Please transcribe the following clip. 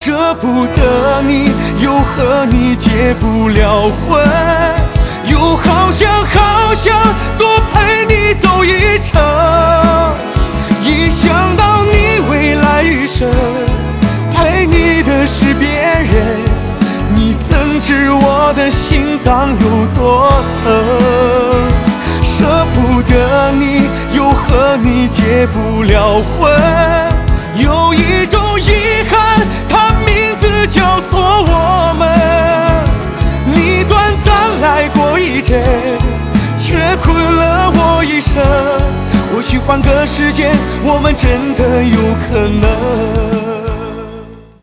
舍不得你，又和你结不了婚，又好想多陪你走一程。一想到你未来余生陪你的是别人，你怎知我的心脏有多疼？舍不得你，又和你结不了婚，有一种遗憾，它名字叫做我们。你短暂来过一阵，却困了我一生。或许换个时间，我们真的有可能。